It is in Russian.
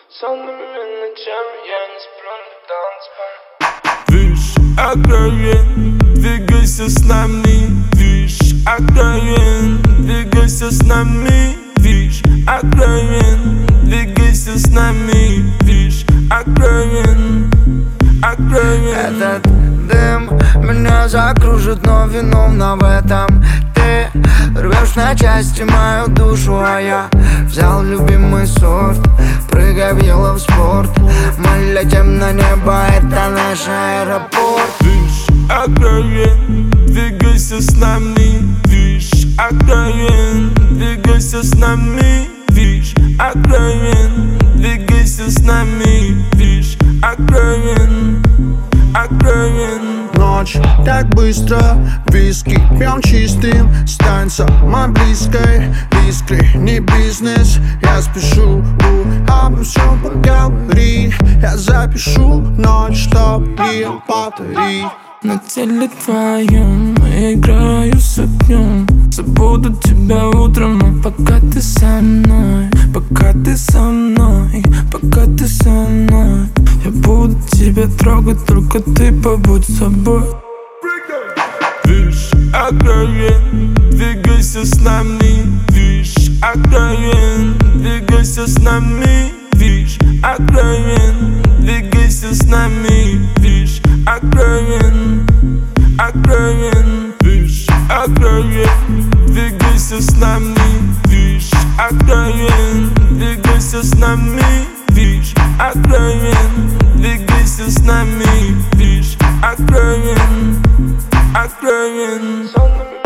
Сонными ночами я не сплю, летал Вишь, откровен, двигайся с нами. Вишь, откровен, двигайся с нами. Вишь, откровен, двигайся с нами. Вишь, откровен, откровен. Этот дым меня закружит, но виновна в этом ты. Рвешь на части мою душу, а я взял любимый сорт. Прыгай в yellow спорт, мы летим на небо, это наш аэропорт. Вишь, откровен, двигайся с нами. Вишь, откровен, двигайся с нами. Вишь, откровен, двигайся с нами. Вишь, откровен, откровен. Ночь так быстро, виски пьем чистым. Стань самой близкой, искры не бизнес. Я спешу, обо всем поговори. Я запишу ночь, чтоб не повторить. На теле твоем играю с огнем. Забуду тебя утром, но пока ты со мной, пока ты со мной, пока ты со мной, я буду тебя трогать, только ты побудь собой. Вишь, откровен, двигайся с нами. Вишь, откровен, двигайся с нами. Вишь, откровен, двигайся с нами. Вишь, откровен, откровен. Вишь, откровен, двигайся с нами. Вишь, откровен, двигайся с нами. Вишь, откровен, двигайся с нами. Вишь, откровен, откровен.